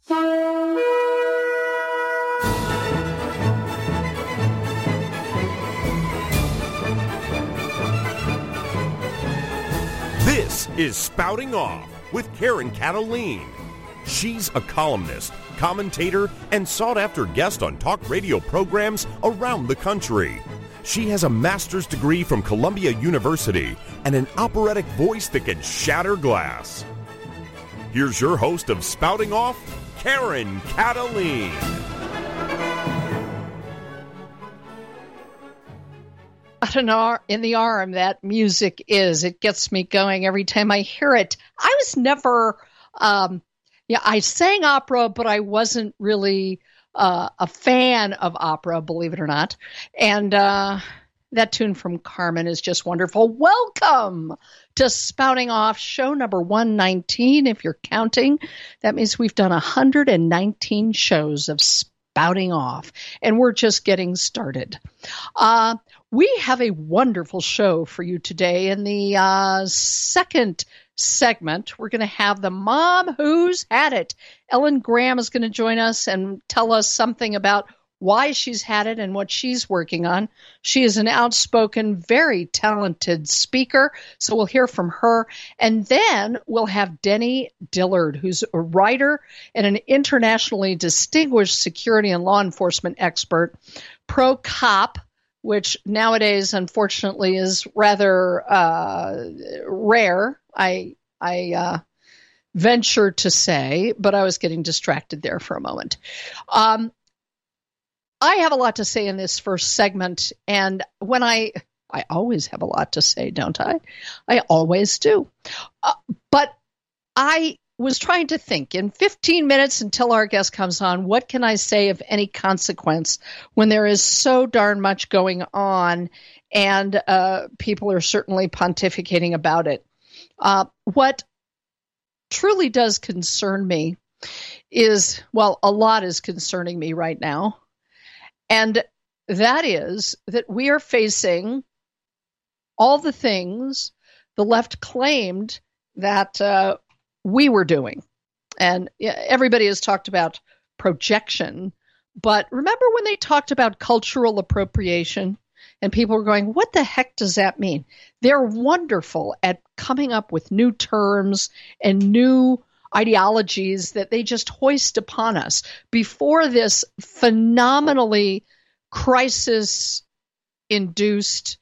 This is Spouting Off with Karen Cataline. She's a columnist, commentator, and sought-after guest on talk radio programs around the country. She has a master's degree from Columbia University and an operatic voice that can shatter glass. Here's your host of Spouting Off, Karen Cataline. In the arm, that music is. It gets me going every time I hear it. I was never, I sang opera, but I wasn't really a fan of opera, believe it or not. And that tune from Carmen is just wonderful. Welcome to Spouting Off, show number 119, if you're counting. That means we've done 119 shows of Spouting Off, and we're just getting started. We have a wonderful show for you today. In the second segment, we're going to have the Mom Who's Had It. Ellen Graham is going to join us and tell us something about why she's had it and what she's working on. She is an outspoken, very talented speaker, so we'll hear from her. And then we'll have Denny Dillard, who's a writer and an internationally distinguished security and law enforcement expert, pro-cop, which nowadays, unfortunately, is rather rare, I venture to say, but I was getting distracted there for a moment. I have a lot to say in this first segment, and when I always have a lot to say, don't I? I always do. But I was trying to think in 15 minutes until our guest comes on, what can I say of any consequence when there is so darn much going on and people are certainly pontificating about it. What truly does concern me is, well, a lot is concerning me right now. And that is that we are facing all the things the left claimed that we were doing. And everybody has talked about projection, but remember when they talked about cultural appropriation and people were going, what the heck does that mean? They're wonderful at coming up with new terms and new ideologies that they just hoist upon us. Before this phenomenally crisis-induced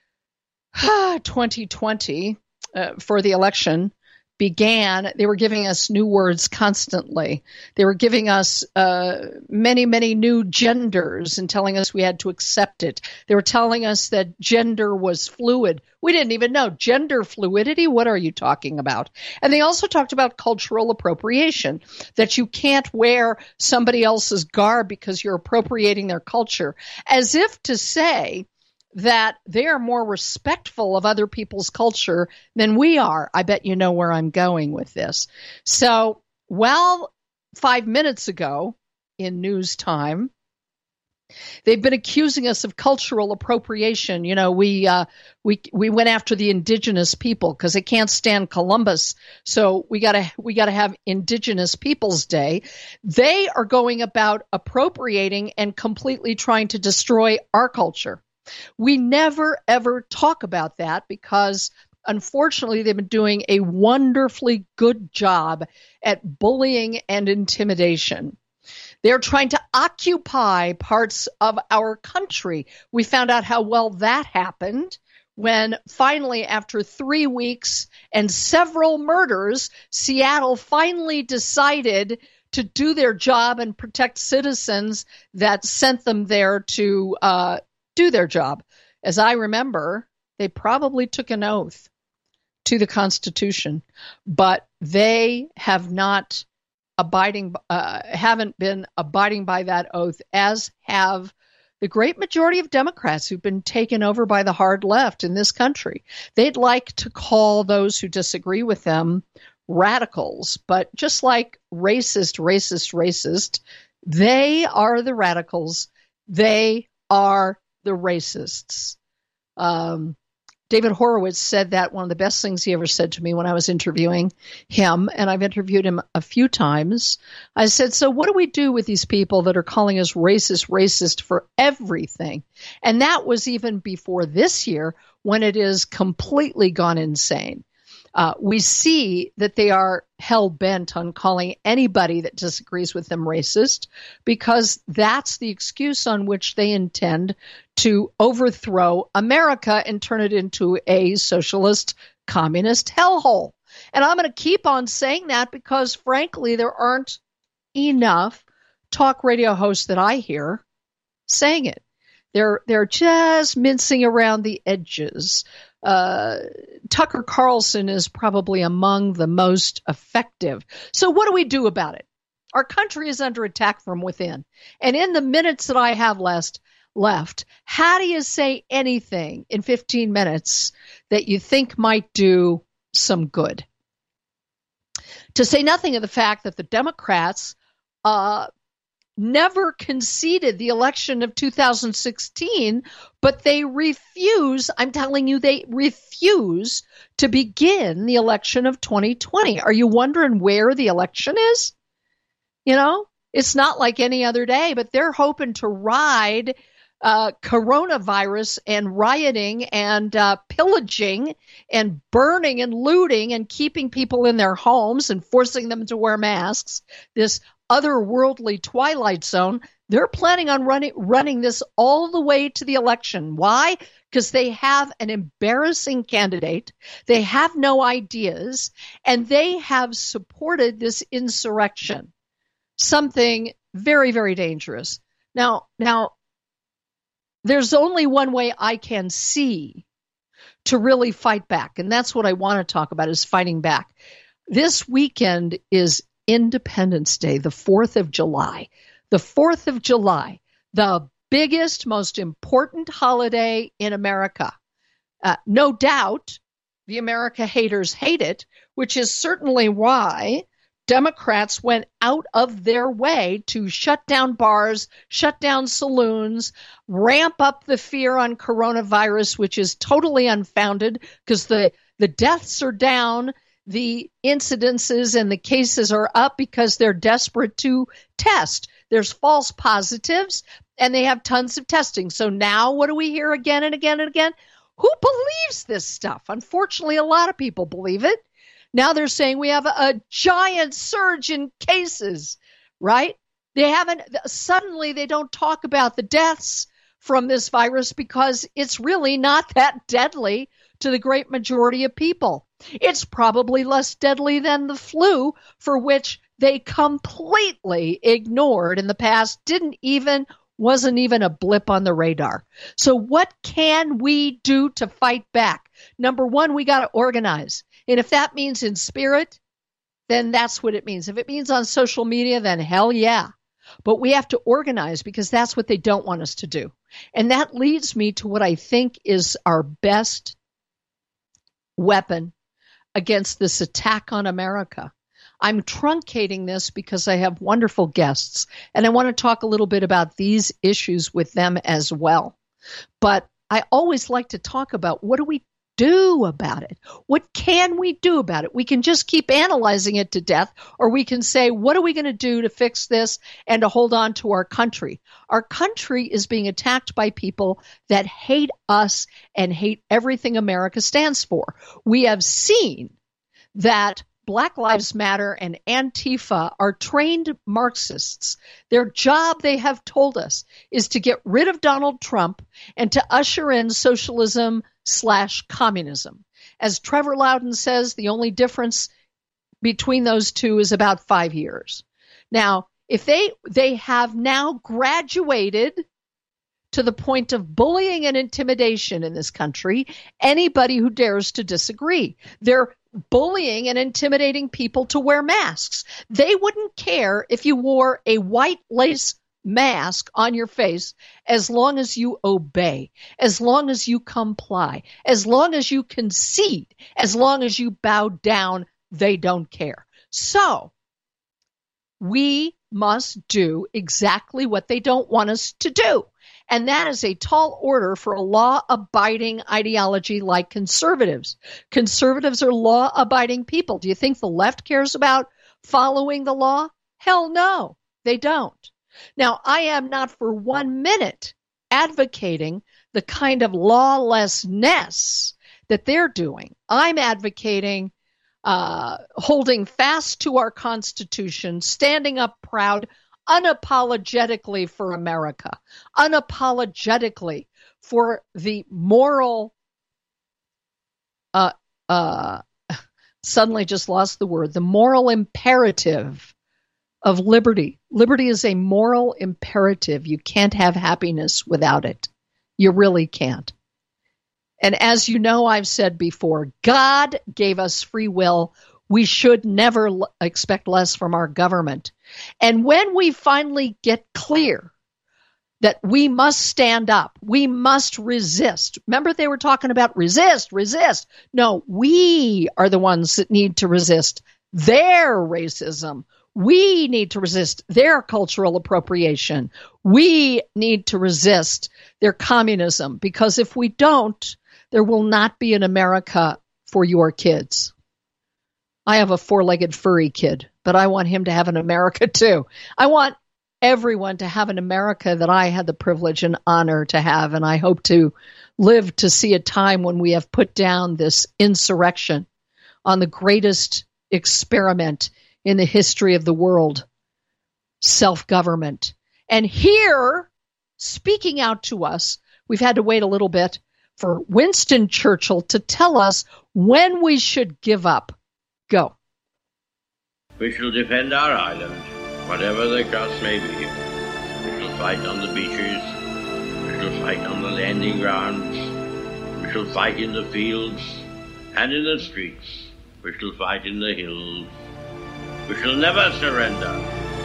2020 for the election began, they were giving us new words constantly. They were giving us many, many new genders and telling us we had to accept it. They were telling us that gender was fluid. We didn't even know. Gender fluidity? What are you talking about? And they also talked about cultural appropriation, that you can't wear somebody else's garb because you're appropriating their culture, as if to say that they are more respectful of other people's culture than we are. I bet you know where I'm going with this. So, well, 5 minutes ago in news time, they've been accusing us of cultural appropriation. You know, we went after the indigenous people because they can't stand Columbus. So we gotta have Indigenous Peoples Day. They are going about appropriating and completely trying to destroy our culture. We never, ever talk about that because, unfortunately, they've been doing a wonderfully good job at bullying and intimidation. They're trying to occupy parts of our country. We found out how well that happened when finally, after 3 weeks and several murders, Seattle finally decided to do their job and protect citizens that sent them there to do their job. As I remember, they probably took an oath to the Constitution, but they haven't been abiding by that oath, as have the great majority of Democrats who've been taken over by the hard left in this country. They'd like to call those who disagree with them radicals, but just like racist, they are the radicals. They are the racists. David Horowitz said that one of the best things he ever said to me when I was interviewing him, and I've interviewed him a few times. I said, so what do we do with these people that are calling us racist for everything? And that was even before this year, when it is completely gone insane. We see that they are hell-bent on calling anybody that disagrees with them racist, because that's the excuse on which they intend to overthrow America and turn it into a socialist, communist hellhole. And I'm going to keep on saying that because, frankly, there aren't enough talk radio hosts that I hear saying it. They're just mincing around the edges. Tucker Carlson is probably among the most effective. So what do we do about it? Our country is under attack from within. And in the minutes that I have left, how do you say anything in 15 minutes that you think might do some good? To say nothing of the fact that the Democrats never conceded the election of 2016, but they refuse, I'm telling you, they refuse to begin the election of 2020. Are you wondering where the election is? You know, it's not like any other day, but they're hoping to ride coronavirus and rioting and pillaging and burning and looting and keeping people in their homes and forcing them to wear masks, this otherworldly twilight zone. They're planning on running this all the way to the election. Why? Because they have an embarrassing candidate. They have no ideas, and they have supported this insurrection, something very, very dangerous. Now, there's only one way I can see to really fight back, and that's what I want to talk about, is fighting back. This weekend is Independence Day, the 4th of July. The 4th of July, the biggest, most important holiday in America. No doubt the America haters hate it, which is certainly why Democrats went out of their way to shut down bars, shut down saloons, ramp up the fear on coronavirus, which is totally unfounded because the deaths are down, the incidences and the cases are up because they're desperate to test. There's false positives, and they have tons of testing. So now what do we hear again and again and again? Who believes this stuff? Unfortunately, a lot of people believe it. Now they're saying we have a giant surge in cases, right? Suddenly they don't talk about the deaths from this virus because it's really not that deadly to the great majority of people. It's probably less deadly than the flu, for which they completely ignored in the past, wasn't even a blip on the radar. So what can we do to fight back? Number one, we got to organize. And if that means in spirit, then that's what it means. If it means on social media, then hell yeah. But we have to organize because that's what they don't want us to do. And that leads me to what I think is our best weapon against this attack on America. I'm truncating this because I have wonderful guests, and I want to talk a little bit about these issues with them as well. But I always like to talk about, what do we do about it? What can we do about it? We can just keep analyzing it to death, or we can say, what are we going to do to fix this and to hold on to our country? Our country is being attacked by people that hate us and hate everything America stands for. We have seen that Black Lives Matter and Antifa are trained Marxists. Their job, they have told us, is to get rid of Donald Trump and to usher in socialism/communism. As Trevor Loudon says, the only difference between those two is about 5 years. Now, if they have now graduated to the point of bullying and intimidation in this country, anybody who dares to disagree. They're bullying and intimidating people to wear masks. They wouldn't care if you wore a white lace mask on your face as long as you obey, as long as you comply, as long as you concede, as long as you bow down. They don't care. So we must do exactly what they don't want us to do. And that is a tall order for a law-abiding ideology like conservatives. Conservatives are law-abiding people. Do you think the left cares about following the law? Hell no, they don't. Now, I am not for 1 minute advocating the kind of lawlessness that they're doing. I'm advocating holding fast to our Constitution, standing up proud, unapologetically for America, unapologetically for the moral, suddenly just lost the word, the moral imperative of liberty. Liberty is a moral imperative. You can't have happiness without it. You really can't. And as you know, I've said before, God gave us free will. We should never expect less from our government. And when we finally get clear that we must stand up, we must resist. Remember, they were talking about resist. No, we are the ones that need to resist their racism. We need to resist their cultural appropriation. We need to resist their communism, because if we don't, there will not be an America for your kids. I have a four-legged furry kid, but I want him to have an America too. I want everyone to have an America that I had the privilege and honor to have, and I hope to live to see a time when we have put down this insurrection on the greatest experiment in the history of the world, self-government. And here, speaking out to us, we've had to wait a little bit for Winston Churchill to tell us when we should give up. Go. We shall defend our island, whatever the cost may be. We shall fight on the beaches. We shall fight on the landing grounds. We shall fight in the fields and in the streets. We shall fight in the hills. We shall never surrender.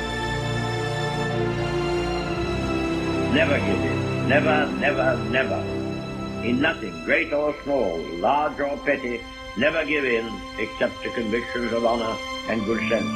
Never give in. Never, never, never. In nothing, great or small, large or petty, never give in except to convictions of honor and good sense.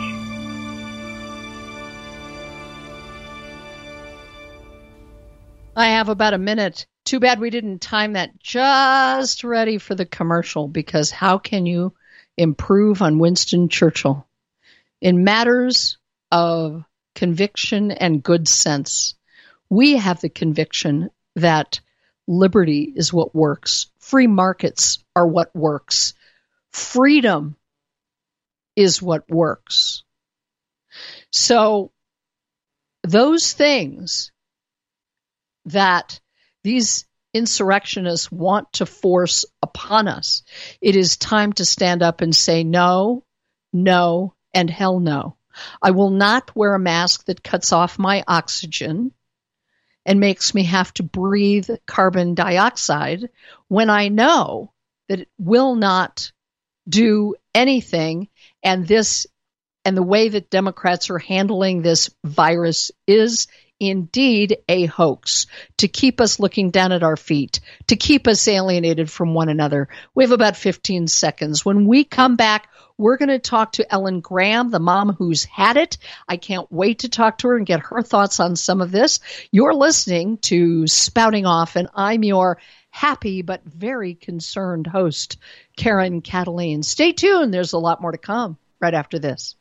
I have about a minute. Too bad we didn't time that just ready for the commercial, because how can you improve on Winston Churchill? In matters of conviction and good sense, we have the conviction that liberty is what works. Free markets are what works. Freedom is what works. So those things that these insurrectionists want to force upon us, it is time to stand up and say no, no, and hell no. I will not wear a mask that cuts off my oxygen and makes me have to breathe carbon dioxide when I know that it will not do anything. And the way that Democrats are handling this virus is indeed a hoax to keep us looking down at our feet, to keep us alienated from one another. We have about 15 seconds. When we come back, we're going to talk to Ellen Graham, the mom who's had it. I can't wait to talk to her and get her thoughts on some of this. You're listening to Spouting Off, and I'm your happy but very concerned host, Karen Cataline. Stay tuned. There's a lot more to come right after this.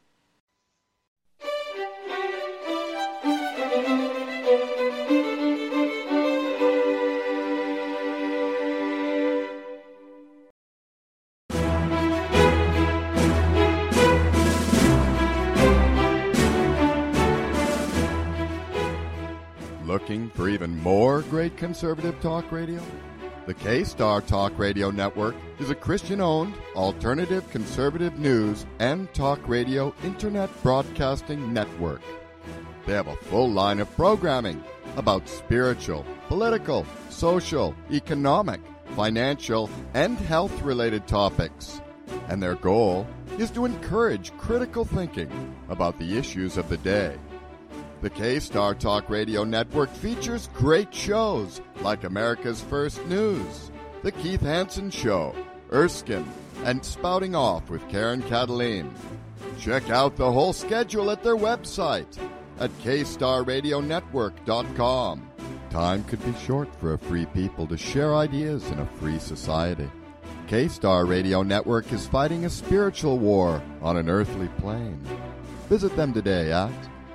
Looking for even more great conservative talk radio? The K-Star Talk Radio Network is a Christian-owned, alternative conservative news and talk radio internet broadcasting network. They have a full line of programming about spiritual, political, social, economic, financial, and health-related topics. And their goal is to encourage critical thinking about the issues of the day. The K-Star Talk Radio Network features great shows like America's First News, The Keith Hansen Show, Erskine, and Spouting Off with Karen Cataline. Check out the whole schedule at their website at kstarradionetwork.com. Time could be short for a free people to share ideas in a free society. K-Star Radio Network is fighting a spiritual war on an earthly plane. Visit them today at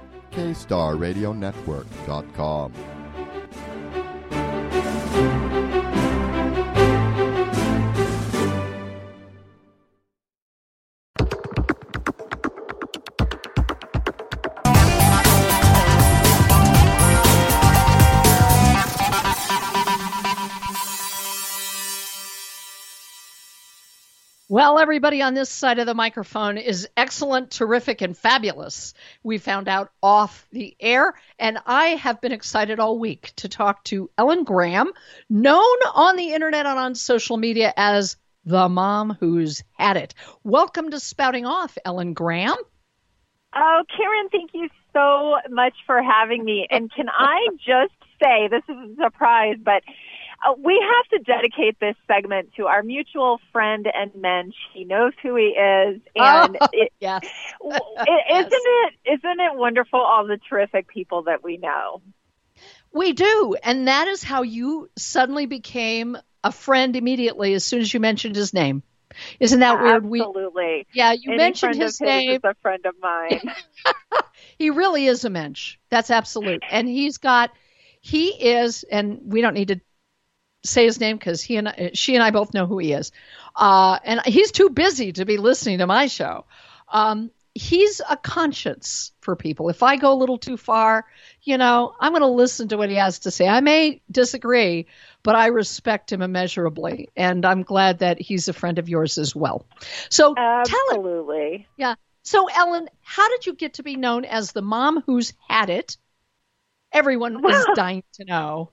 kstarradionetwork.com. Well, everybody on this side of the microphone is excellent, terrific, and fabulous. We found out off the air, and I have been excited all week to talk to Ellen Graham, known on the internet and on social media as the mom who's had it. Welcome to Spouting Off, Ellen Graham. Oh, Karen, thank you so much for having me. And can I just say, this is a surprise, but we have to dedicate this segment to our mutual friend and mensch. He knows who he is, and yes. Isn't it wonderful? All the terrific people that we know. We do, and that is how you suddenly became a friend immediately as soon as you mentioned his name. Isn't that weird? Absolutely. You mentioned his name. Is a friend of mine. He really is a mensch. That's absolute, and he is, and we don't need to say his name because she and I both know who he is. And he's too busy to be listening to my show. He's a conscience for people. If I go a little too far, I'm going to listen to what he has to say. I may disagree, but I respect him immeasurably. And I'm glad that he's a friend of yours as well. So absolutely. Yeah. So Ellen, how did you get to be known as the mom who's had it? Everyone is dying to know.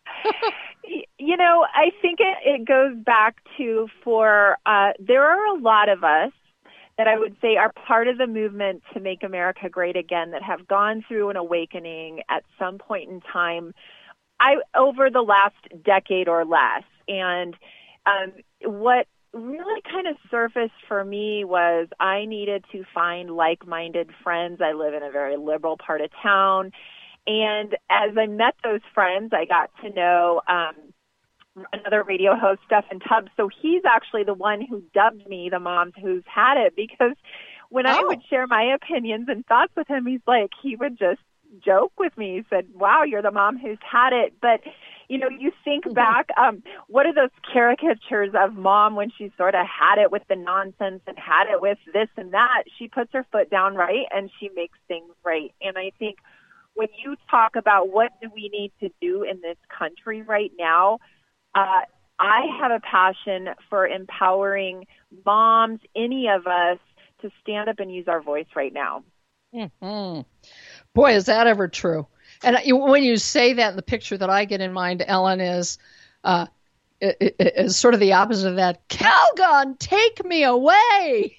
I think it goes back to there are a lot of us that I would say are part of the movement to make America great again that have gone through an awakening at some point in time over the last decade or less. And what really kind of surfaced for me was I needed to find like-minded friends. I live in a very liberal part of town. And as I met those friends, I got to know another radio host, Stephen Tubbs. So he's actually the one who dubbed me the mom who's had it, because when I would share my opinions and thoughts with him, he would just joke with me. He said, wow, you're the mom who's had it. But, you think back, what are those caricatures of mom when she sort of had it with the nonsense and had it with this and that? She puts her foot down right and she makes things right. And I think when you talk about what do we need to do in this country right now, I have a passion for empowering moms, any of us, to stand up and use our voice right now. Mm-hmm. Boy, is that ever true. And when you say that, the picture that I get in mind, Ellen, is sort of the opposite of that. Calgon, take me away.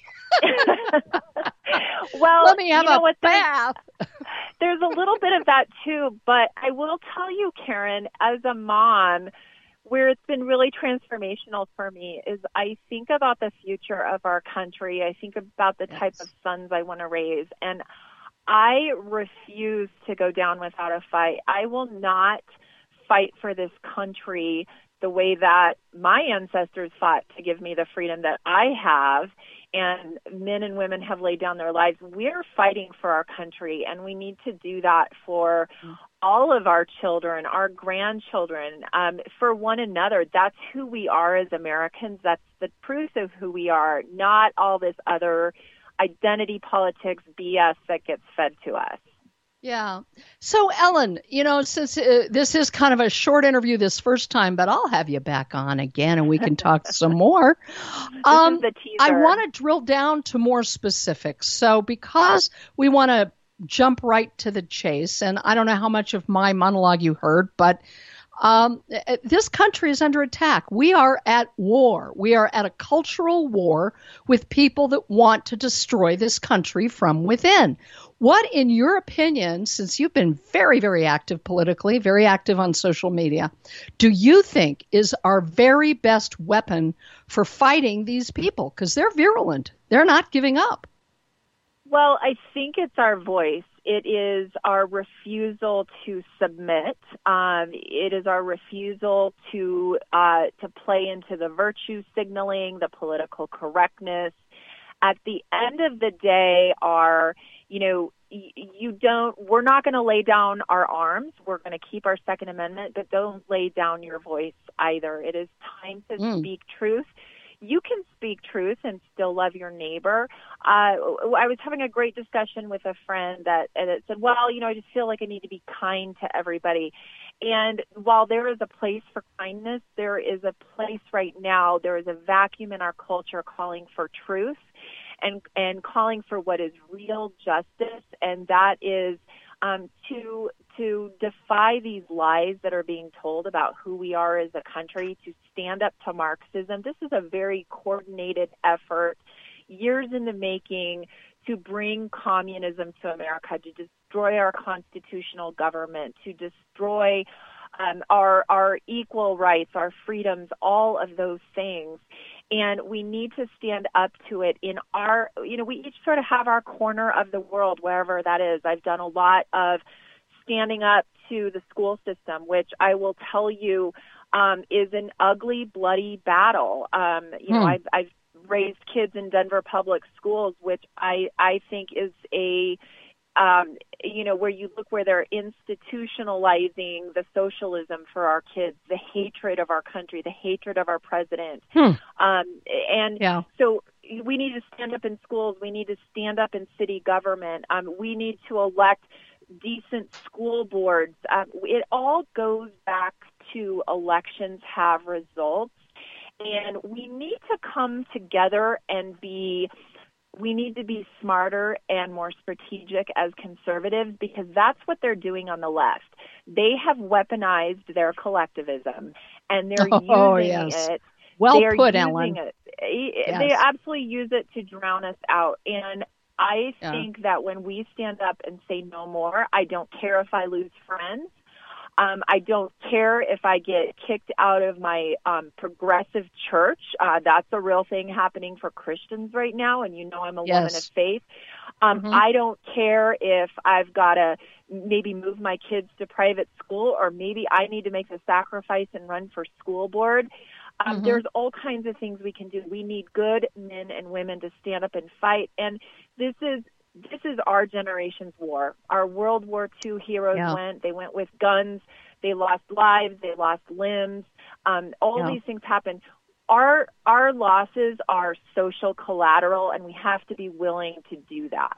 Well, let me have a bath. There's a little bit of that too, but I will tell you, Karen, as a mom, where it's been really transformational for me is I think about the future of our country. I think about the type of sons I want to raise, and I refuse to go down without a fight. I will not fight for this country the way that my ancestors fought to give me the freedom that I have, and men and women have laid down their lives. We're fighting for our country, and we need to do that for all of our children, our grandchildren, for one another. That's who we are as Americans. That's the proof of who we are, not all this other identity politics BS that gets fed to us. Yeah. So, Ellen, since this is kind of a short interview this first time, but I'll have you back on again and we can talk some more. This is the teaser. I want to drill down to more specifics. So, because we want to jump right to the chase, and I don't know how much of my monologue you heard, but this country is under attack. We are at war. We are at a cultural war with people that want to destroy this country from within. What, in your opinion, since you've been very, very active politically, very active on social media, do you think is our very best weapon for fighting these people? Because they're virulent. They're not giving up. Well, I think it's our voice. it is our refusal to submit. It is our refusal to play into the virtue signaling, the political correctness. At the end of the day, we're not going to lay down our arms. We're going to keep our Second Amendment, but don't lay down your voice either. It is time to speak truth. You can speak truth and still love your neighbor. I was having a great discussion with a friend that said, well, I just feel like I need to be kind to everybody. And while there is a place for kindness, there is a place right now, there is a vacuum in our culture calling for truth and calling for what is real justice, and that is to defy these lies that are being told about who we are as a country, to stand up to Marxism. This is a very coordinated effort, years in the making, to bring communism to America, to destroy our constitutional government, to destroy our equal rights, our freedoms, all of those things. And we need to stand up to it in our, we each sort of have our corner of the world, wherever that is. I've done a lot of standing up to the school system, which I will tell you is an ugly, bloody battle. I've raised kids in Denver public schools, which I think is where you look where they're institutionalizing the socialism for our kids, the hatred of our country, the hatred of our president. So we need to stand up in schools. We need to stand up in city government. We need to elect decent school boards. It all goes back to elections have results. And we need to come together and we need to be smarter and more strategic as conservatives, because that's what they're doing on the left. They have weaponized their collectivism, and they're using it. Well put, Ellen. They absolutely use it to drown us out. And I think that when we stand up and say no more, I don't care if I lose friends. I don't care if I get kicked out of my progressive church. That's a real thing happening for Christians right now, and I'm a woman of faith. I don't care if I've got to maybe move my kids to private school, or maybe I need to make the sacrifice and run for school board. There's all kinds of things we can do. We need good men and women to stand up and fight, and this is our generation's war. Our World War II heroes they went with guns, they lost lives, they lost limbs. All these things happen. Our losses are social collateral, and we have to be willing to do that.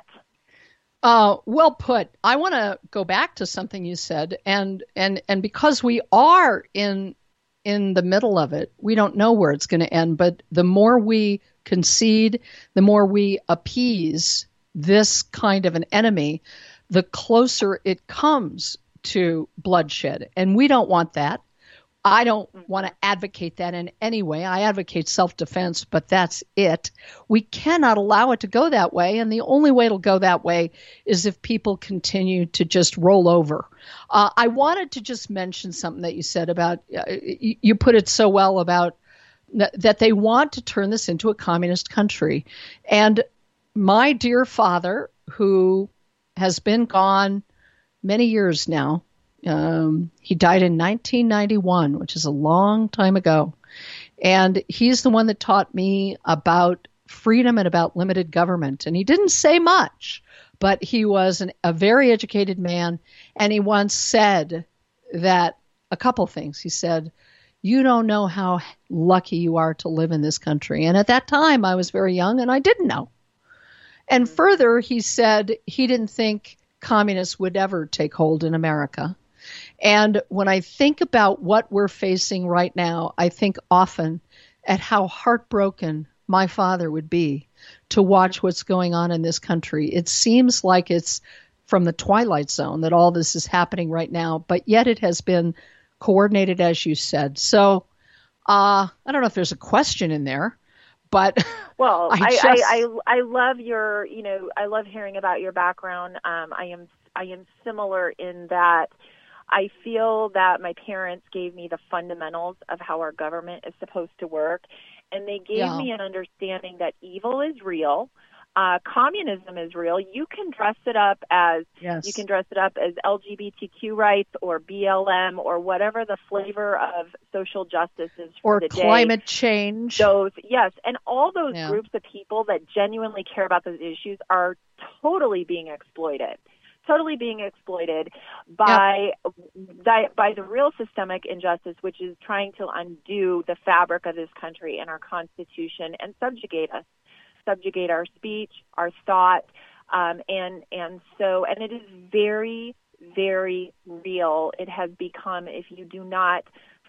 Well put. I want to go back to something you said, and because we are in the middle of it, we don't know where it's going to end, but the more we concede, the more we appease this kind of an enemy, the closer it comes to bloodshed. And we don't want that. I don't want to advocate that in any way. I advocate self-defense, but that's it. We cannot allow it to go that way. And the only way it'll go that way is if people continue to just roll over. I wanted to just mention something that you said about, you put it so well about that they want to turn this into a communist country. And my dear father, who has been gone many years now, he died in 1991, which is a long time ago. And he's the one that taught me about freedom and about limited government. And he didn't say much, but he was a very educated man. And he once said that a couple things. He said, "You don't know how lucky you are to live in this country." And at that time, I was very young and I didn't know. And further, he said he didn't think communists would ever take hold in America. And when I think about what we're facing right now, I think often at how heartbroken my father would be to watch what's going on in this country. It seems like it's from the Twilight Zone that all this is happening right now, but yet it has been coordinated, as you said. So I don't know if there's a question in there. But well, I love your, I love hearing about your background. I am similar in that I feel that my parents gave me the fundamentals of how our government is supposed to work, and they gave me an understanding that evil is real. communism is real. You can dress it up as LGBTQ rights or BLM or whatever the flavor of social justice is for the day. Or climate change. And all those groups of people that genuinely care about those issues are totally being exploited by the real systemic injustice, which is trying to undo the fabric of this country and our Constitution and subjugate our speech, our thought, and it is very, very real. It has become, if you do not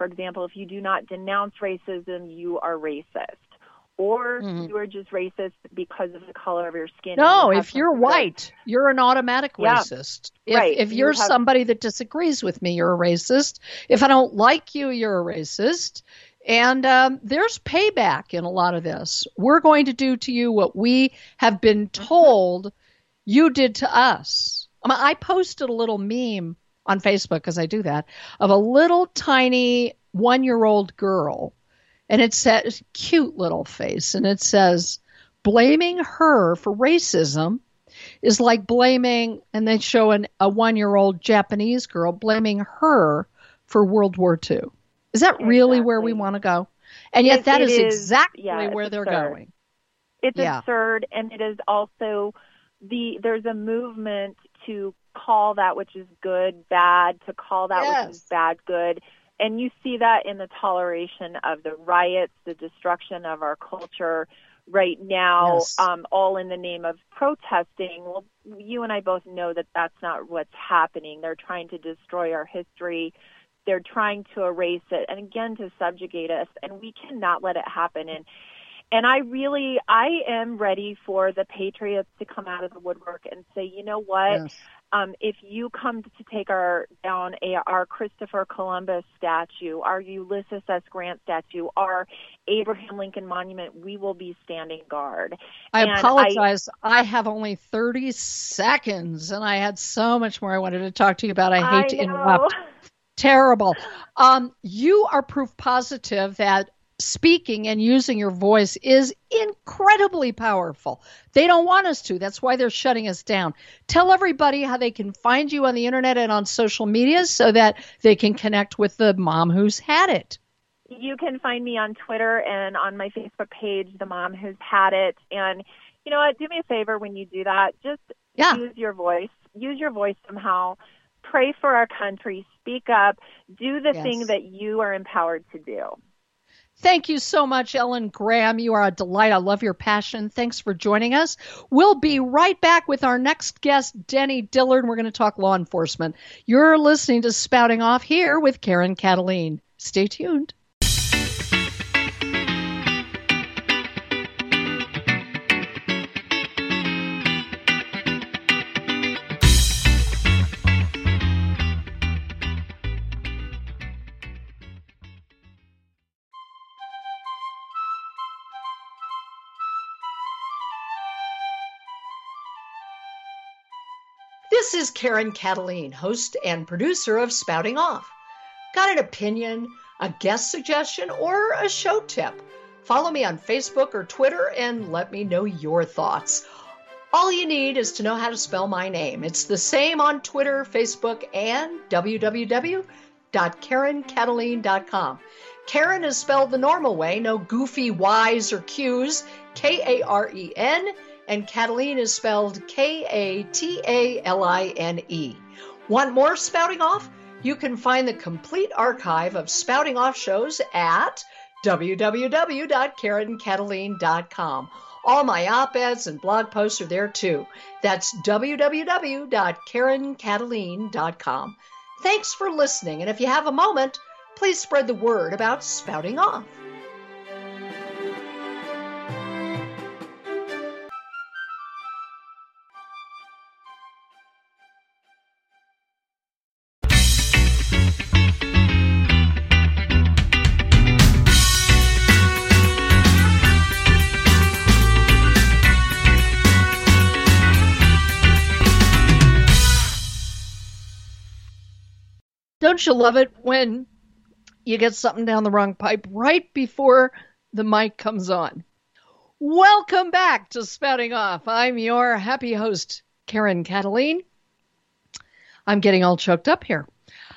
denounce racism, you are racist. Or you are just racist because of the color of your skin. No, if you're white, you're an automatic racist. If you're somebody that disagrees with me, you're a racist. If I don't like you, you're a racist. And there's payback in a lot of this. We're going to do to you what we have been told you did to us. I posted a little meme on Facebook, because I do that, of a little tiny 1-year-old girl. And it says, cute little face, and it says, blaming her for racism is like blaming, and they show a 1-year-old Japanese girl blaming her for World War II. Is that really where we want to go? And yet that is exactly where they're going. It's absurd, and it is also there's a movement to call that which is good bad, to call that which is bad good. And you see that in the toleration of the riots, the destruction of our culture right now, all in the name of protesting. Well, you and I both know that that's not what's happening. They're trying to destroy our history. They're trying to erase it, and again, to subjugate us. And we cannot let it happen. And I am ready for the patriots to come out of the woodwork and say, you know what? Yes. If you come to take down our Christopher Columbus statue, our Ulysses S. Grant statue, our Abraham Lincoln monument, we will be standing guard. I apologize. I have only 30 seconds, and I had so much more I wanted to talk to you about. I hate to interrupt. Terrible. You are proof positive that speaking and using your voice is incredibly powerful. They don't want us to. That's why they're shutting us down. Tell everybody how they can find you on the internet and on social media so that they can connect with the mom who's had it. You can find me on Twitter and on my Facebook page, The Mom Who's Had It. And you know what? Do me a favor when you do that. Just use your voice. Use your voice somehow. Pray for our country. Speak up. Do the thing that you are empowered to do. Thank you so much, Ellen Graham. You are a delight. I love your passion. Thanks for joining us. We'll be right back with our next guest, Denny Dillard. We're going to talk law enforcement. You're listening to Spouting Off here with Karen Kataline. Stay tuned. This is Karen Kataline, host and producer of Spouting Off. Got an opinion, a guest suggestion, or a show tip? Follow me on Facebook or Twitter and let me know your thoughts. All you need is to know how to spell my name. It's the same on Twitter, Facebook, and www.KarenKataline.com. Karen is spelled the normal way, no goofy Y's or Q's, Karen, and Kataline is spelled Kataline. Want more Spouting Off? You can find the complete archive of Spouting Off shows at www.KarenKataline.com. All my op-eds and blog posts are there too. That's www.KarenKataline.com. Thanks for listening, and if you have a moment, please spread the word about Spouting Off. Don't you love it when you get something down the wrong pipe right before the mic comes on? Welcome back to Spouting Off. I'm your happy host, Karen Cataline. I'm getting all choked up here.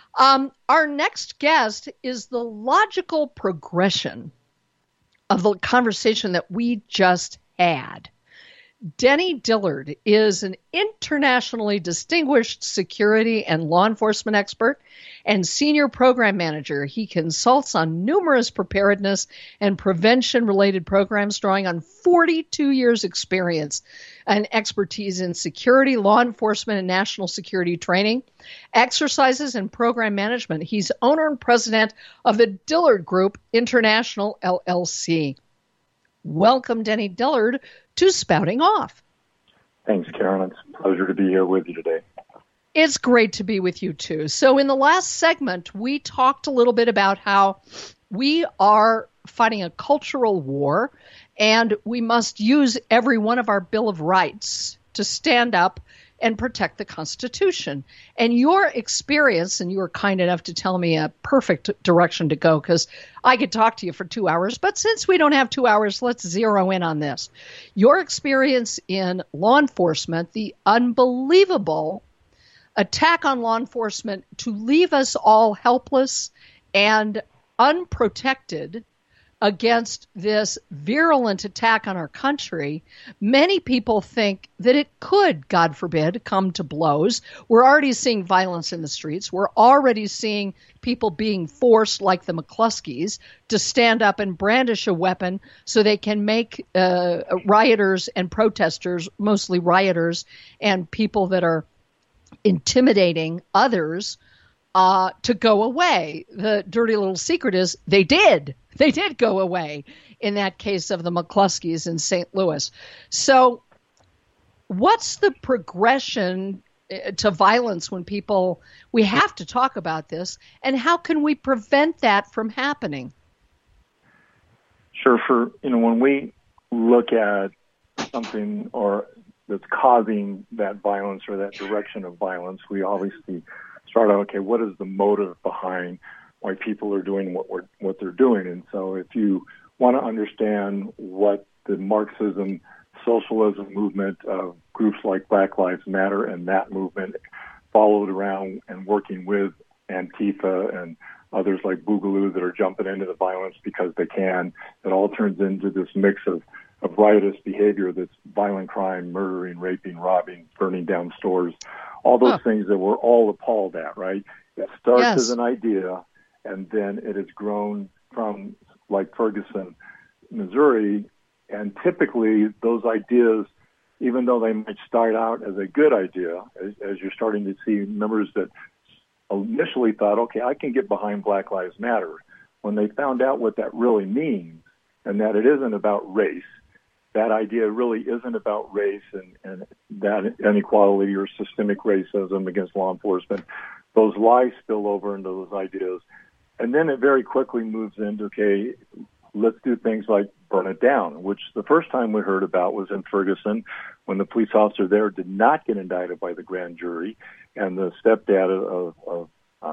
Our next guest is the logical progression of the conversation that we just had. Denny Dillard is an internationally distinguished security and law enforcement expert and senior program manager. He consults on numerous preparedness and prevention-related programs, drawing on 42 years' experience and expertise in security, law enforcement, and national security training, exercises, and program management. He's owner and president of the Dillard Group International, LLC. Welcome, Denny Dillard, to Spouting Off. Thanks, Karen. It's a pleasure to be here with you today. It's great to be with you, too. So in the last segment, we talked a little bit about how we are fighting a cultural war, and we must use every one of our Bill of Rights to stand up and protect the Constitution. And your experience, and you were kind enough to tell me a perfect direction to go, because I could talk to you for 2 hours, but since we don't have 2 hours, let's zero in on this. Your experience in law enforcement, the unbelievable attack on law enforcement to leave us all helpless and unprotected against this virulent attack on our country. Many people think that it could, God forbid, come to blows. We're already seeing violence in the streets. We're already seeing people being forced, like the McCloskeys, to stand up and brandish a weapon so they can make rioters and protesters, mostly rioters and people that are intimidating others, to go away. The dirty little secret is they did. They did go away in that case of the McCloskeys in St. Louis. So what's the progression to violence when people, we have to talk about this, and how can we prevent that from happening? Sure. When we look at something or that's causing that violence or that direction of violence, we obviously start out, okay, what is the motive behind why people are doing what they're doing? And so if you want to understand what the Marxism, socialism movement of groups like Black Lives Matter and that movement followed around and working with Antifa and others like Boogaloo that are jumping into the violence because they can, it all turns into this mix of riotous behavior that's violent crime, murdering, raping, robbing, burning down stores, all those things that we're all appalled at, right? It starts as an idea, and then it has grown from, like Ferguson, Missouri, and typically those ideas, even though they might start out as a good idea, as you're starting to see members that initially thought, okay, I can get behind Black Lives Matter, when they found out what that really means and that it isn't about race, that idea really isn't about race and that inequality or systemic racism against law enforcement. Those lies spill over into those ideas. And then it very quickly moves into, okay, let's do things like burn it down, which the first time we heard about was in Ferguson when the police officer there did not get indicted by the grand jury. And the stepdad of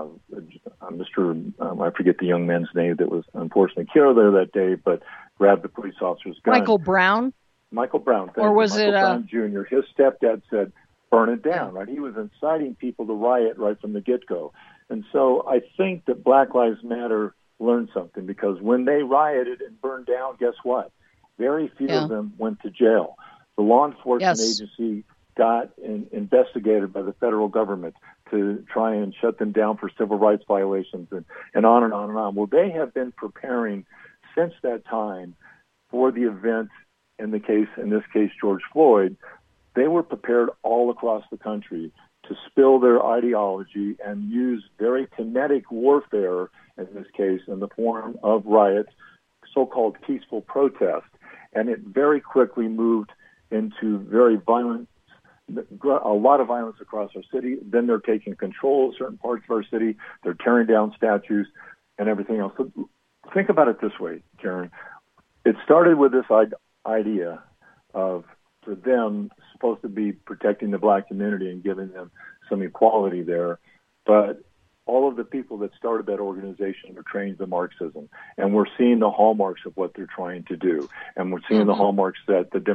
Mr. I forget the young man's name that was unfortunately killed there that day, but grabbed the police officer's gun. Michael Brown? Michael Brown. Or was Michael Brown Jr. His stepdad said, burn it down, right? He was inciting people to riot right from the get-go. And so I think that Black Lives Matter learned something, because when they rioted and burned down, guess what? Very few of them went to jail. The law enforcement agency got investigated by the federal government to try and shut them down for civil rights violations and on and on and on. Well, they have been preparing since that time for the event in this case, George Floyd. They were prepared all across the country to spill their ideology and use very kinetic warfare, in this case, in the form of riots, so-called peaceful protest. And it very quickly moved into very violent, a lot of violence across our city. Then they're taking control of certain parts of our city. They're tearing down statues and everything else. So think about it this way, Karen. It started with this idea of, for them, supposed to be protecting the black community and giving them some equality there. But all of the people that started that organization are trained in Marxism, and we're seeing the hallmarks of what they're trying to do, and we're seeing the hallmarks that the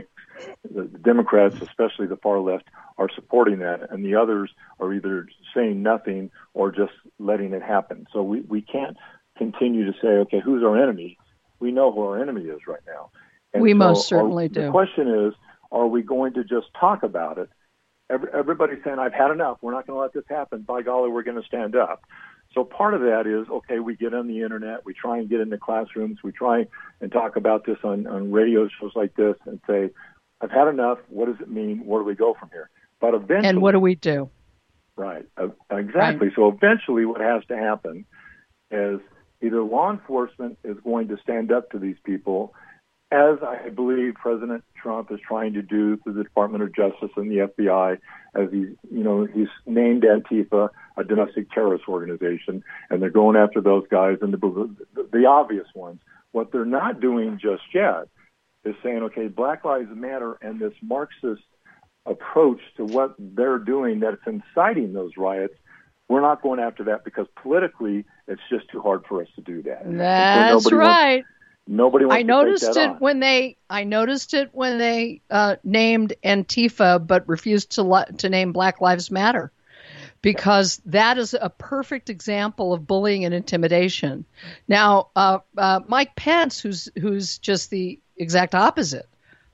Democrats, especially the far left, are supporting that, and the others are either saying nothing or just letting it happen. So we can't continue to say, okay, who's our enemy? We know who our enemy is right now. And we most certainly do. The question is, are we going to just talk about it? Everybody's saying, I've had enough. We're not going to let this happen. By golly, we're going to stand up. So part of that is, okay, we get on the Internet. We try and get into classrooms. We try and talk about this on radio shows like this and say, I've had enough. What does it mean? Where do we go from here? But eventually... And what do we do? Right. Exactly. Right. So eventually what has to happen is either law enforcement is going to stand up to these people, as I believe President Trump is trying to do through the Department of Justice and the FBI, as he's named Antifa a domestic terrorist organization, and they're going after those guys and the obvious ones. What they're not doing just yet is saying, okay, Black Lives Matter and this Marxist approach to what they're doing that's inciting those riots, we're not going after that because politically it's just too hard for us to do that. That's right. Nobody wants I noticed to take that it on. I noticed it when they named Antifa, but refused to name Black Lives Matter, because that is a perfect example of bullying and intimidation. Now, Mike Pence, who's just the exact opposite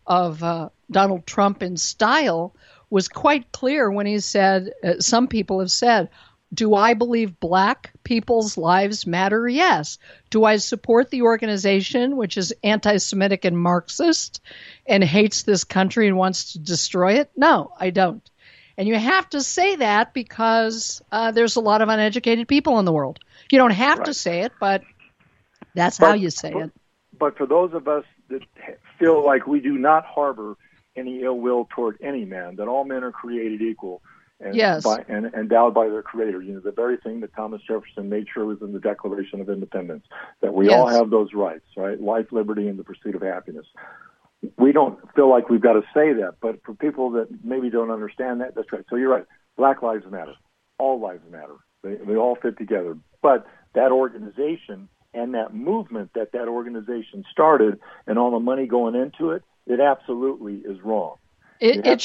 of Donald Trump in style, was quite clear when he said, some people have said, do I believe black people's lives matter? Yes. Do I support the organization, which is anti-Semitic and Marxist and hates this country and wants to destroy it? No, I don't. And you have to say that because there's a lot of uneducated people in the world. You don't have to say it, but that's how you say it. But for those of us that feel like we do not harbor any ill will toward any man, that all men are created equal, and endowed by their creator. The very thing that Thomas Jefferson made sure was in the Declaration of Independence, that we all have those rights, right? Life, liberty, and the pursuit of happiness. We don't feel like we've got to say that, but for people that maybe don't understand that, that's right. So you're right. Black lives matter. All lives matter. They all fit together. But that organization and that movement that organization started and all the money going into it, it absolutely is wrong. It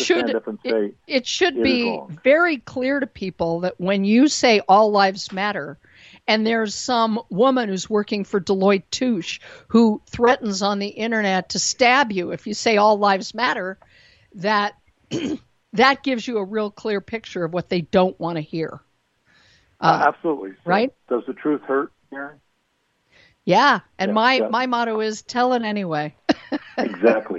should be very clear to people that when you say all lives matter, and there's some woman who's working for Deloitte Touche who threatens on the Internet to stab you if you say all lives matter, that that gives you a real clear picture of what they don't want to hear. Absolutely. So right? Does the truth hurt, Karen? Yeah. And my motto is tell it anyway. Exactly.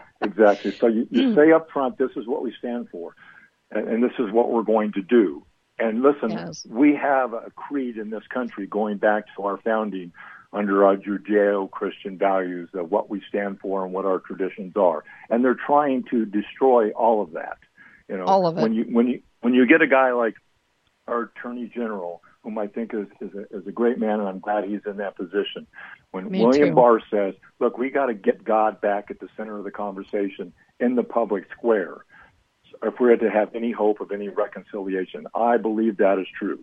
So you say up front, this is what we stand for, and this is what we're going to do. And listen, we have a creed in this country going back to our founding under our Judeo-Christian values of what we stand for and what our traditions are. And they're trying to destroy all of that. All of it. When you get a guy like our Attorney General, whom I think is a great man, and I'm glad he's in that position. When William Barr says, look, we got to get God back at the center of the conversation in the public square if we're to have any hope of any reconciliation. I believe that is true.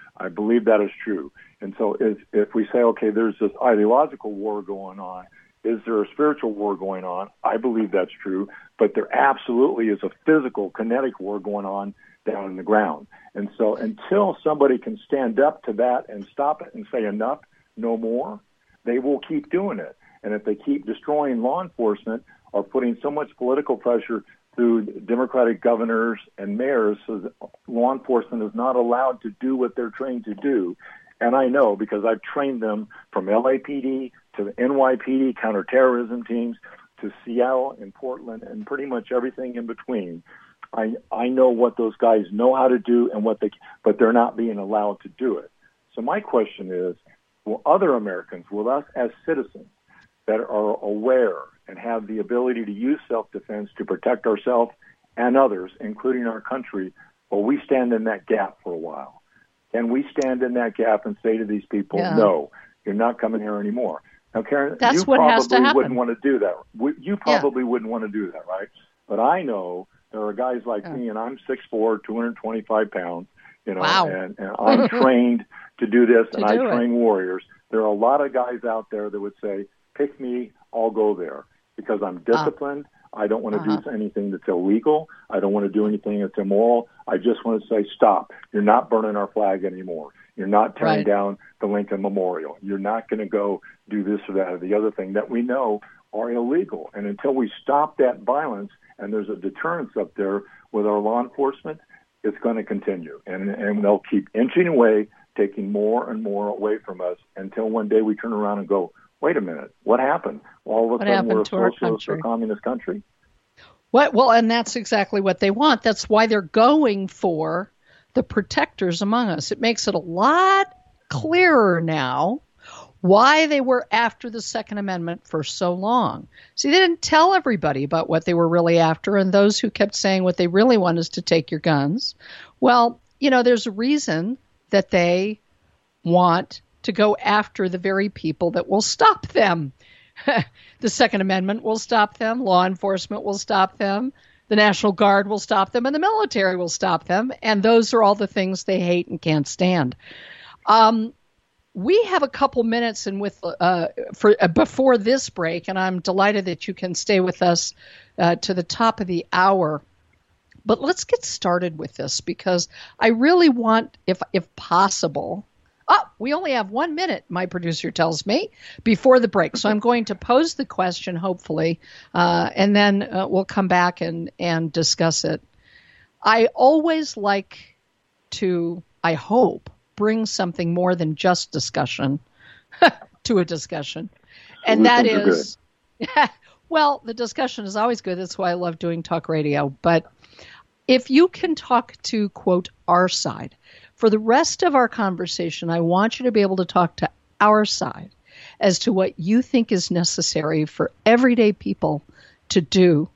And so if we say, okay, there's this ideological war going on, is there a spiritual war going on? I believe that's true, but there absolutely is a physical, kinetic war going on down in the ground. And so until somebody can stand up to that and stop it and say enough, no more, they will keep doing it. And if they keep destroying law enforcement or putting so much political pressure through Democratic governors and mayors so that law enforcement is not allowed to do what they're trained to do, and I know because I've trained them from LAPD to the NYPD counterterrorism teams to Seattle and Portland and pretty much everything in between. I know what those guys know how to do and but they're not being allowed to do it. So my question is, will other Americans, will us as citizens that are aware and have the ability to use self-defense to protect ourselves and others, including our country, will we stand in that gap for a while? Can we stand in that gap and say to these people, no, you're not coming here anymore? Now, Karen, you probably wouldn't want to do that. You probably wouldn't want to do that, right? But I know there are guys like me, and I'm 6'4", 225 pounds, Wow. and I'm trained to do this, and I do train warriors. There are a lot of guys out there that would say, pick me, I'll go there, because I'm disciplined. I don't want to do anything that's illegal. I don't want to do anything that's immoral. I just want to say, stop. You're not burning our flag anymore. You're not tearing down the Lincoln Memorial. You're not going to go do this or that or the other thing that we know are illegal. And until we stop that violence, and there's a deterrence up there with our law enforcement, it's going to continue. And they'll keep inching away, taking more and more away from us until one day we turn around and go, wait a minute, what happened? All of a sudden we're a socialist or communist country? Well, and that's exactly what they want. That's why they're going for the protectors among us. It makes it a lot clearer now why they were after the Second Amendment for so long. See, they didn't tell everybody about what they were really after, and those who kept saying what they really want is to take your guns. Well, there's a reason that they want to go after the very people that will stop them. The Second Amendment will stop them. Law enforcement will stop them. The National Guard will stop them, and the military will stop them. And those are all the things they hate and can't stand. We have a couple minutes before this break, and I'm delighted that you can stay with us to the top of the hour. But let's get started with this, because I really want, if possible. We only have 1 minute, my producer tells me, before the break. So I'm going to pose the question, hopefully, and then we'll come back and discuss it. I always like to, I hope, bring something more than just discussion to a discussion. And that is, well, the discussion is always good. That's why I love doing talk radio. But if you can talk to, quote, our side, for the rest of our conversation, I want you to be able to talk to our side as to what you think is necessary for everyday people to do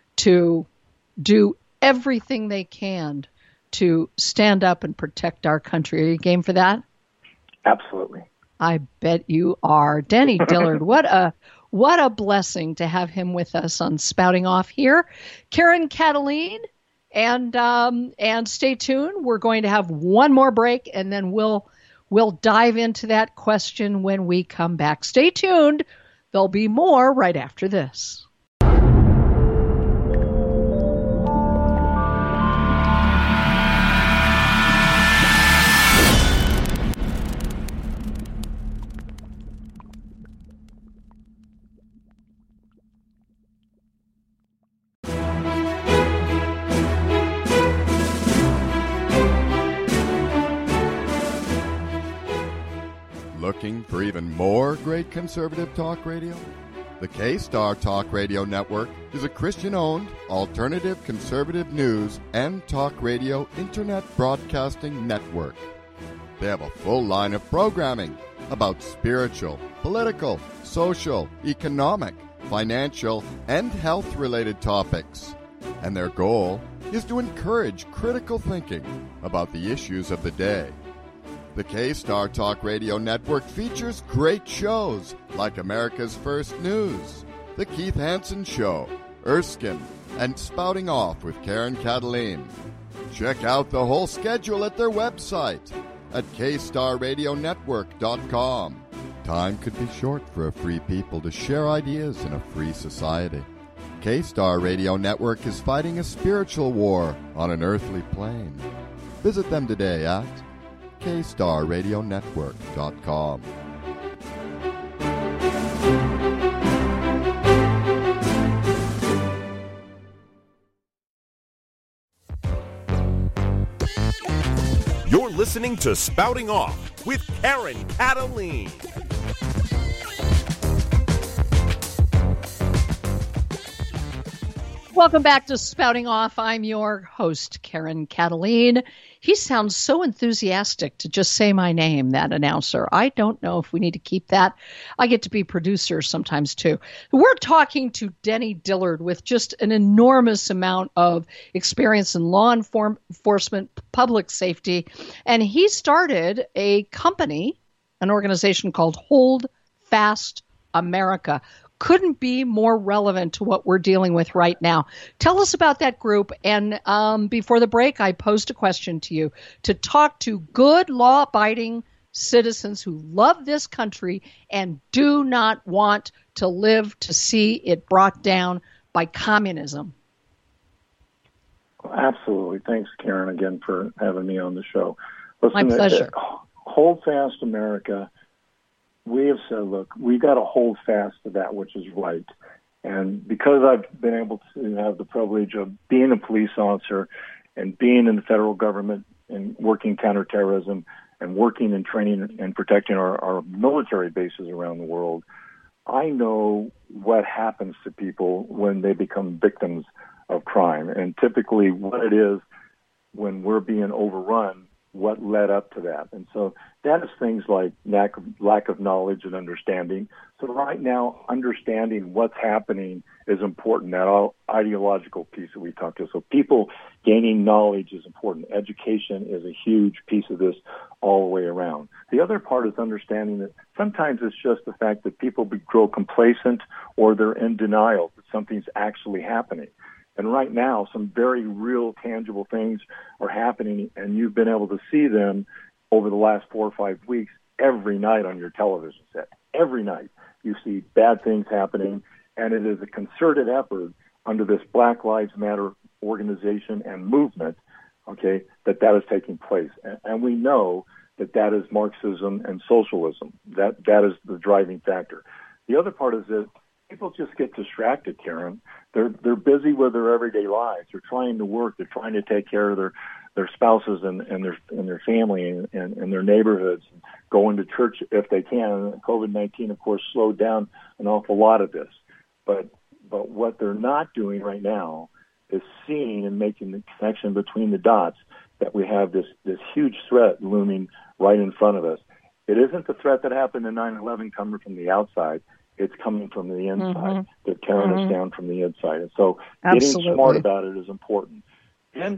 everything they can to stand up and protect our country. Are you game for that? Absolutely. I bet you are. Denny Dillard, what a blessing to have him with us on Spouting Off here. Karen Kataline. And stay tuned. We're going to have one more break, and then we'll dive into that question when we come back. Stay tuned. There'll be more right after this. Looking for even more great conservative talk radio? The K-Star Talk Radio Network is a Christian-owned, alternative conservative news and talk radio internet broadcasting network. They have a full line of programming about spiritual, political, social, economic, financial, and health-related topics. And their goal is to encourage critical thinking about the issues of the day. The K-Star Talk Radio Network features great shows like America's First News, The Keith Hansen Show, Erskine, and Spouting Off with Karen Kataline. Check out the whole schedule at their website at kstarradionetwork.com. Time could be short for a free people to share ideas in a free society. K-Star Radio Network is fighting a spiritual war on an earthly plane. Visit them today at kstarradionetwork.com. You're listening to Spouting Off with Karen Kataline. Welcome back to Spouting Off. I'm your host, Karen Kataline. He sounds so enthusiastic to just say my name, that announcer. I don't know if we need to keep that. I get to be producer sometimes, too. We're talking to Denny Dillard with just an enormous amount of experience in law enforcement, public safety, and he started a company, an organization called Hold Fast America. couldn't be more relevant to what we're dealing with right now. Tell us about that group. And before the break, I posed a question to you to talk to good law-abiding citizens who love this country and do not want to live to see it brought down by communism. Absolutely. Thanks, Karen, again for having me on the show. Listen, my pleasure. Hold fast, America. We have said, look, we got to hold fast to that which is right. And because I've been able to have the privilege of being a police officer and being in the federal government and working counterterrorism and working and training and protecting our military bases around the world, I know what happens to people when they become victims of crime. And typically what it is when we're being overrun, what led up to that. And so that is things like lack of knowledge and understanding. So right now, understanding what's happening is important, that ideological piece that we talked to. So people gaining knowledge is important. Education is a huge piece of this all the way around. The other part is understanding that sometimes it's just the fact that people grow complacent or they're in denial that something's actually happening. And right now, some very real, tangible things are happening, and you've been able to see them over the last 4 or 5 weeks every night on your television set. Every night you see bad things happening, and it is a concerted effort under this Black Lives Matter organization and movement, okay, that is taking place. And we know that is Marxism and socialism. That is the driving factor. The other part is that people just get distracted, Karen. They're busy with their everyday lives. They're trying to work. They're trying to take care of their spouses and their family and their neighborhoods, going to church if they can. COVID-19, of course, slowed down an awful lot of this. But what they're not doing right now is seeing and making the connection between the dots that we have this huge threat looming right in front of us. It isn't the threat that happened in 9/11 coming from the outside. It's coming from the inside. Mm-hmm. They're tearing us down from the inside. And so getting smart about it is important. Let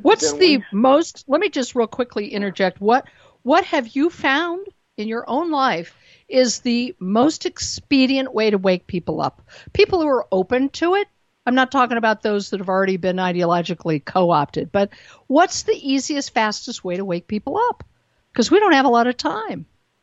me just real quickly interject. What have you found in your own life is the most expedient way to wake people up? People who are open to it. I'm not talking about those that have already been ideologically co-opted, but what's the easiest, fastest way to wake people up? Because we don't have a lot of time.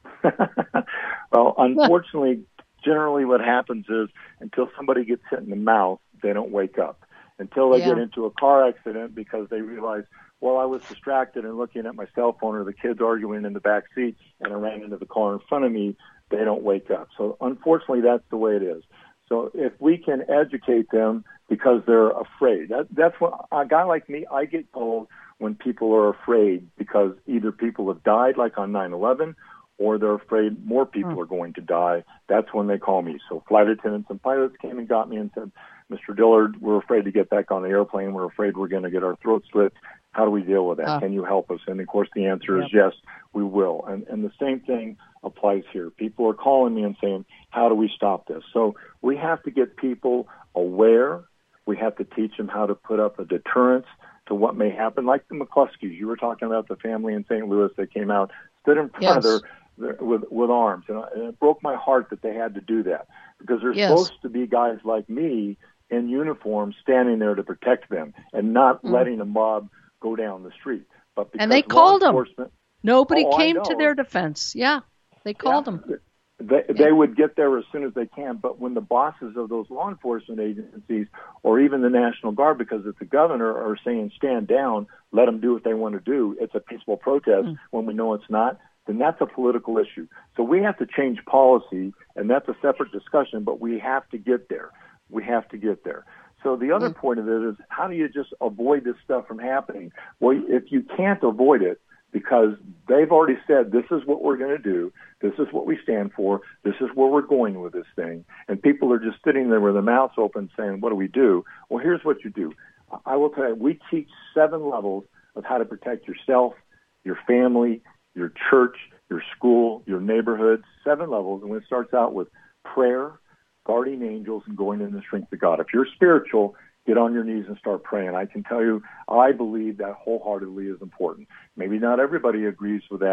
Well, unfortunately, generally what happens is until somebody gets hit in the mouth, they don't wake up. Until they get into a car accident because they realize, well, I was distracted and looking at my cell phone or the kids arguing in the back seat and I ran into the car in front of me, they don't wake up. So unfortunately, that's the way it is. So if we can educate them because they're afraid, that's what a guy like me, I get told when people are afraid because either people have died like on 9/11 or they're afraid more people are going to die. That's when they call me. So flight attendants and pilots came and got me and said, Mr. Dillard, we're afraid to get back on the airplane. We're afraid we're going to get our throat slit. How do we deal with that? Can you help us? And, of course, the answer is yes, we will. And the same thing applies here. People are calling me and saying, how do we stop this? So we have to get people aware. We have to teach them how to put up a deterrence to what may happen, like the McCluskeys. You were talking about the family in St. Louis that came out, stood in front of with arms. And it broke my heart that they had to do that because there's supposed to be guys like me in uniform standing there to protect them and not letting a mob go down the street. But because and they called them. Nobody came to their defense. Yeah, they called them. They would get there as soon as they can. But when the bosses of those law enforcement agencies or even the National Guard, because it's the governor, are saying stand down, let them do what they want to do, it's a peaceful protest when we know it's not, then that's a political issue. So we have to change policy, and that's a separate discussion, but we have to get there. We have to get there. So the other point of it is, how do you just avoid this stuff from happening? Well, if you can't avoid it, because they've already said, this is what we're going to do, this is what we stand for, this is where we're going with this thing, and people are just sitting there with their mouths open saying, what do we do? Well, here's what you do. I will tell you, we teach 7 levels of how to protect yourself, your family, your church, your school, your neighborhood, 7 levels, and it starts out with prayer, guardian angels, and going in the strength of God. If you're spiritual, get on your knees and start praying. I can tell you, I believe that wholeheartedly is important. Maybe not everybody agrees with that,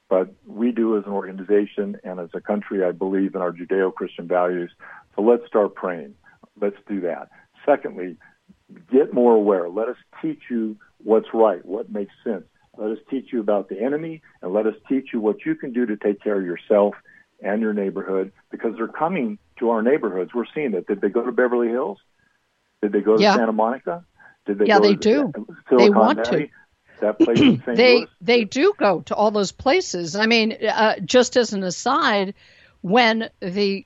but we do as an organization and as a country, I believe in our Judeo-Christian values. So let's start praying. Let's do that. Secondly, get more aware. Let us teach you what's right, what makes sense. Let us teach you about the enemy, and let us teach you what you can do to take care of yourself and your neighborhood, because they're coming to our neighborhoods. We're seeing it. Did they go to Beverly Hills? Did they go to Santa Monica? Did they go they to do. Silicon They want Valley? to. That place in St. Louis? They do go to all those places. I mean, just as an aside, when the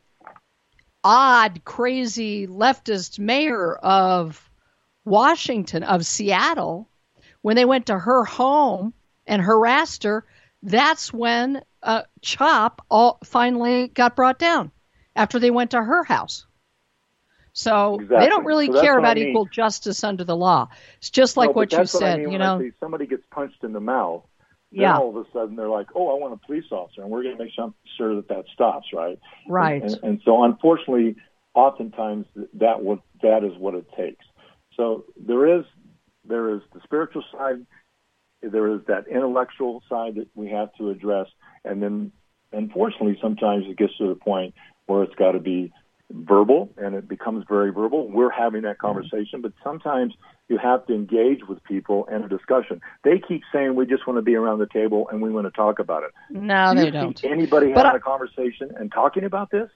odd, crazy leftist mayor of Washington, of Seattle, when they went to her home and harassed her, that's when CHOP finally got brought down, after they went to her house. So They don't really care about equal justice under the law. It's just like what you said. I mean, when I say somebody gets punched in the mouth, then all of a sudden they're like, oh, I want a police officer, and we're going to make sure that stops, right? Right. And so unfortunately, oftentimes that is what it takes. So there is the spiritual side, there is that intellectual side that we have to address, and then unfortunately sometimes it gets to the point where it's got to be verbal, and it becomes very verbal. We're having that conversation, but sometimes you have to engage with people in a discussion. They keep saying we just want to be around the table and we want to talk about it. No, they don't. See anybody having a conversation and talking about this?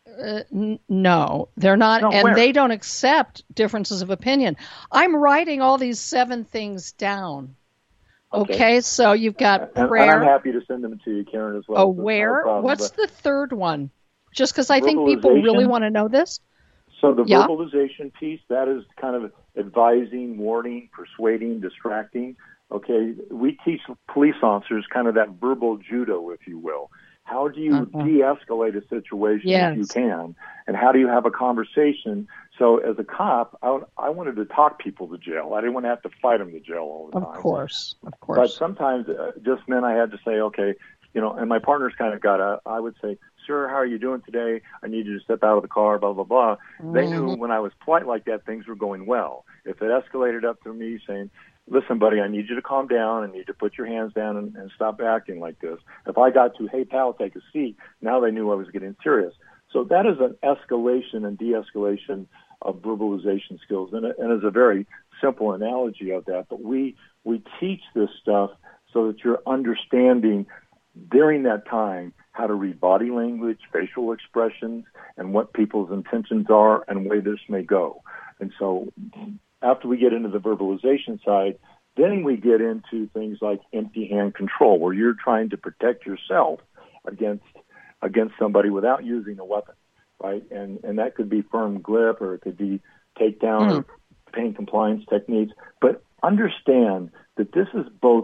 No, they're not, and where? they don't accept differences of opinion. I'm writing all these 7 things down. Okay, so you've got prayer. And I'm happy to send them to you, Karen, as well. Aware. What's the third one? Just because I think people really want to know this. So the verbalization piece, that is kind of advising, warning, persuading, distracting. Okay, we teach police officers kind of that verbal judo, if you will. How do you de-escalate a situation if you can? And how do you have a conversation? So as a cop, I wanted to talk people to jail. I didn't want to have to fight them to jail all the time. Of course. But sometimes just meant I had to say, okay, and my partners kind of I would say, sir, how are you doing today? I need you to step out of the car, blah, blah, blah. Mm-hmm. They knew when I was polite like that, things were going well. If it escalated up to me saying, listen, buddy, I need you to calm down. I need you to put your hands down and stop acting like this. If I got to, hey, pal, take a seat, now they knew I was getting serious. So that is an escalation and de-escalation of verbalization skills. And it's a very simple analogy of that. But we teach this stuff so that you're understanding during that time how to read body language, facial expressions, and what people's intentions are and where this may go. And so after we get into the verbalization side, then we get into things like empty hand control, where you're trying to protect yourself against somebody without using a weapon, right? And that could be firm grip, or it could be takedown or pain compliance techniques. But understand that this is both,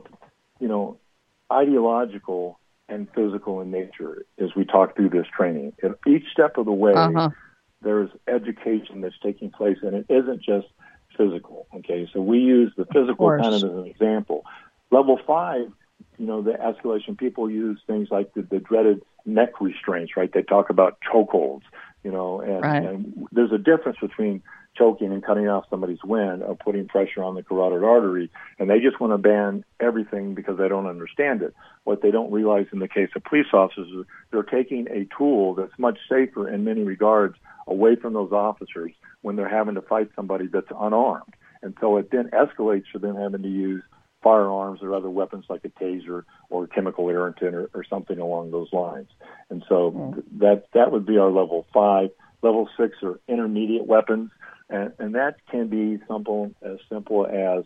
ideological and physical in nature as we talk through this training. At each step of the way, there's education that's taking place, and it isn't just physical. Okay, so we use the physical kind of as an example. Level 5, the escalation, people use things like the dreaded neck restraints, right? They talk about chokeholds, and there's a difference between choking and cutting off somebody's wind or putting pressure on the carotid artery, and they just want to ban everything because they don't understand it. What they don't realize in the case of police officers is they're taking a tool that's much safer in many regards away from those officers when they're having to fight somebody that's unarmed. And so it then escalates for them having to use firearms or other weapons like a taser or chemical irritant or something along those lines. And so that would be our level 5. Level 6 are intermediate weapons, and that can be as simple as,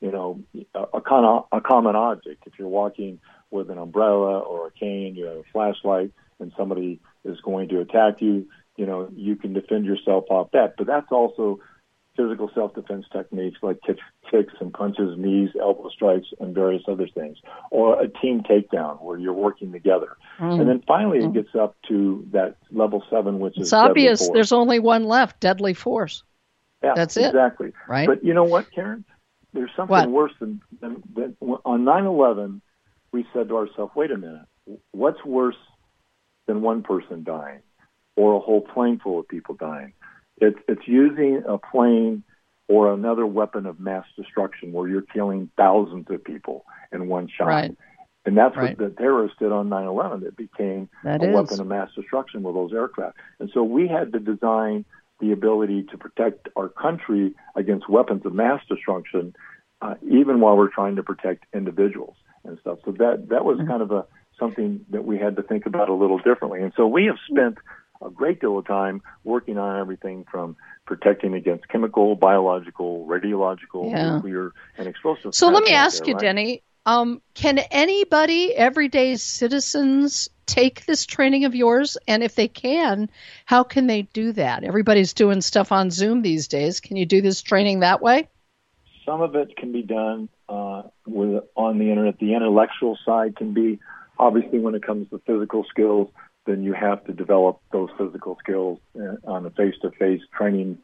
a common object. If you're walking with an umbrella or a cane, you have a flashlight, and somebody is going to attack you, you can defend yourself off that. But that's also physical self-defense techniques like kicks and punches, knees, elbow strikes, and various other things. Or a team takedown where you're working together. And then finally it gets up to that level 7, which is obvious. Deadly force. There's only one left, deadly force. Yeah, that's exactly. It. Right. But you know what, Karen? There's something worse than on 9/11, we said to ourselves, wait a minute, what's worse than one person dying or a whole plane full of people dying? It's using a plane or another weapon of mass destruction where you're killing thousands of people in one shot. Right. And that's what the terrorists did on 9/11. It became a weapon of mass destruction with those aircraft. And so we had to design the ability to protect our country against weapons of mass destruction, even while we're trying to protect individuals and stuff. So that was kind of something that we had to think about a little differently. And so we have spent a great deal of time working on everything from protecting against chemical, biological, radiological, nuclear, and explosive. So let me ask you, Denny, can anybody, everyday citizens, take this training of yours? And if they can, how can they do that? Everybody's doing stuff on Zoom these days. Can you do this training that way? Some of it can be done on the internet. The intellectual side can be, obviously, when it comes to physical skills, then you have to develop those physical skills on a face-to-face training.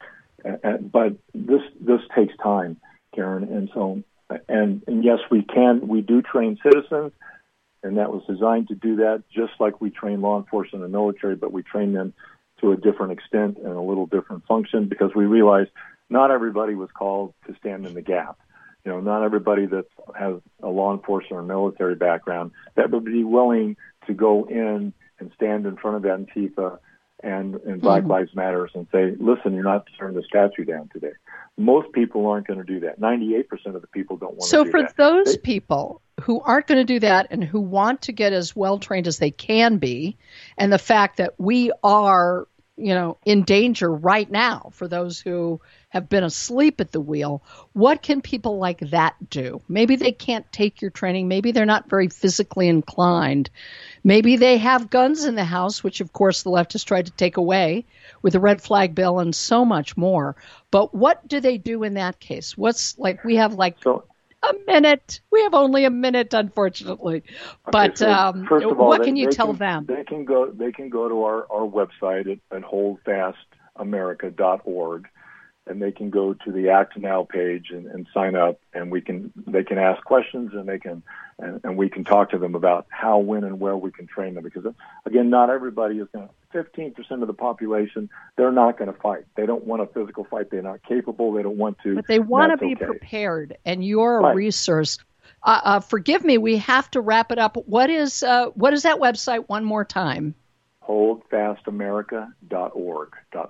But this takes time, Karen. And so, and yes, we do train citizens, and that was designed to do that, just like we train law enforcement and military, but we train them to a different extent and a little different function, because we realized not everybody was called to stand in the gap. Not everybody that has a law enforcement or military background that would be willing to go in and stand in front of Antifa and Black Lives Matter and say, listen, you're not tearing the statue down today. Most people aren't going to do that. 98% of the people don't want to do that. So for those people who aren't going to do that and who want to get as well trained as they can be, and the fact that we are, in danger right now for those who have been asleep at the wheel, what can people like that do? Maybe they can't take your training. Maybe they're not very physically inclined. Maybe they have guns in the house, which, of course, the left has tried to take away with the red flag bill and so much more. But what do they do in that case? We have a minute. We have only a minute, unfortunately. But first of all, what can you tell them? They can go to our website at holdfastamerica.org. And they can go to the Act Now page and sign up, and they can ask questions, and we can talk to them about how, when, and where we can train them. Because again, not everybody is going to. 15% of the population, they're not going to fight. They don't want a physical fight. They're not capable. They don't want to. But they want to be prepared, and you're a resource. Forgive me, we have to wrap it up. What is that website one more time? holdfastamerica.org.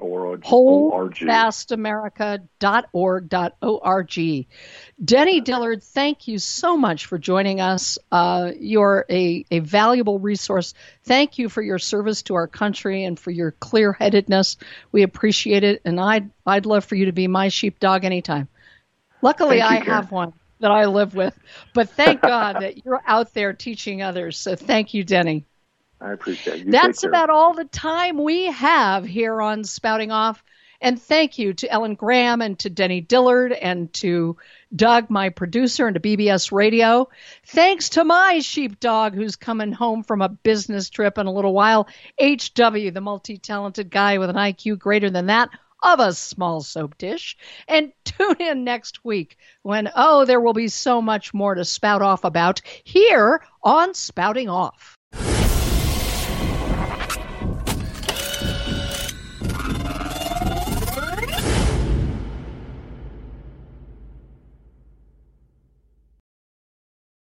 holdfastamerica.org. Denny Dillard, thank you so much for joining us. You're a valuable resource. Thank you for your service to our country and for your clear-headedness. We appreciate it, and I'd love for you to be my sheepdog anytime. Luckily, I have one that I live with, but thank God that you're out there teaching others. So thank you, Denny. I appreciate you. That's about all the time we have here on Spouting Off. And thank you to Ellen Graham and to Denny Dillard and to Doug, my producer, and to BBS Radio. Thanks to my sheepdog who's coming home from a business trip in a little while, HW, the multi-talented guy with an IQ greater than that of a small soap dish. And tune in next week when, there will be so much more to spout off about here on Spouting Off.